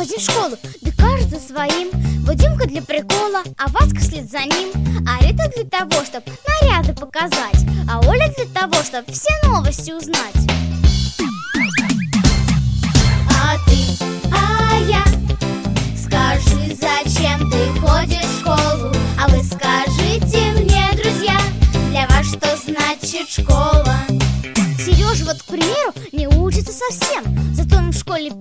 ходим в школу, да кажется своим. Вот Димка для прикола, а Васька вслед за ним. А Рита для того, чтоб наряды показать, а Оля для того, чтоб все новости узнать. А ты, а я, скажи, зачем ты ходишь в школу? А вы скажите мне, друзья, для вас что значит школа? Сережа вот, к примеру, не учится совсем, зато он в школе